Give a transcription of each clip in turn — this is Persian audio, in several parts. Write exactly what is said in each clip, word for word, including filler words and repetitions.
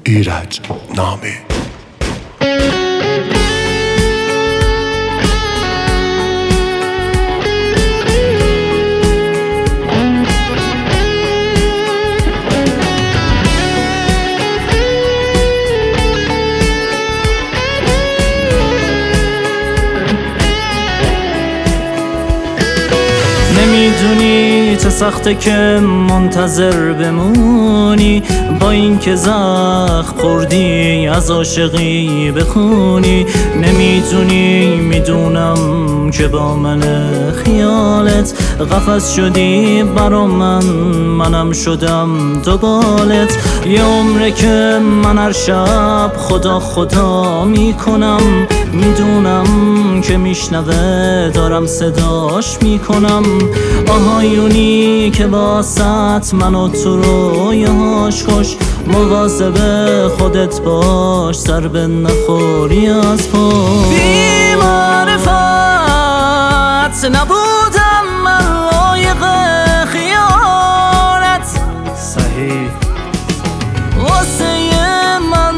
ایرج نامه. نمیدونی چه سخته که منتظر بمونی، با این که زخم خوردی از عاشقی بخونی. نمیدونی میدونم که با من خیالت قفس شدی برا من، منم شدم دوبالت. یه عمره که من هر شب خدا خدا میکنم، میدونم که میشنوه دارم صداش میکنم. آهایونی که واسط من و تو رویاش خوش، مواظب خودت باش سر به نخوری از پا. بی معرفت نبودم من لایق خیانت، صحیح واسه من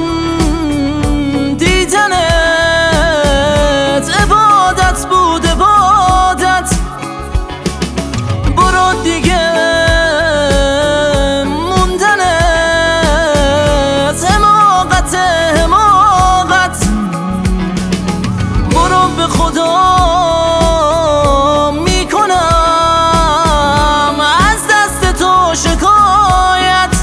دیدنت عبادت بود، عبادت. برو دیگه موندنت حماقت، حماقت. برو به خدا میکنم از دست تو شکایت.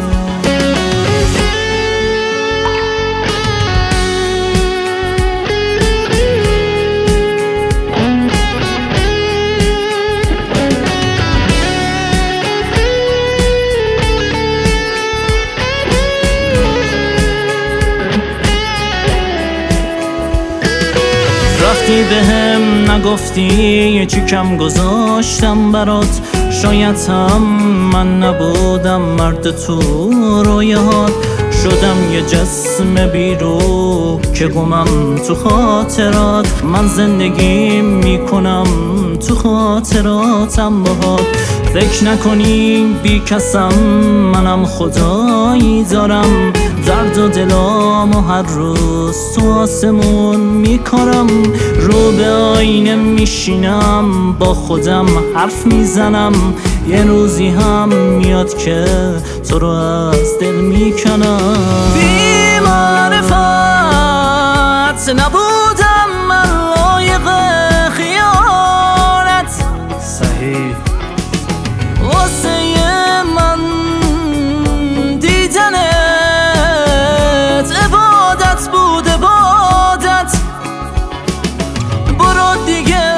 رفتی بهم نگفتی چی کم گذاشتم برات، شاید هم من نبودم مرد تو رویات. شدم یه جسم بیرو که گمم تو خاطرات، من زندگی میکنم تو خاطراتم باهات. فکر نکنی بی کسم، منم خدایی دارم، درد و دلامو هر روز تو آسمون میکارم. رو به آینه میشینم با خودم حرف میزنم، یه روزی هم میاد که تو رو از دل میکنم. بی معرفت نبودم من لایق خیانت، صحیح واسه من دیدنت عبادت بود، عبادت. برو دیگه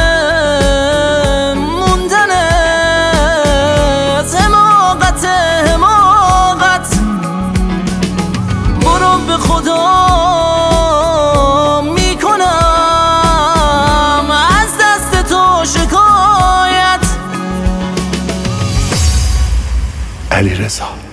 موندنت حماقت، حماقت. برو به خدا میکنم از دست تو شکایت. علیرضا.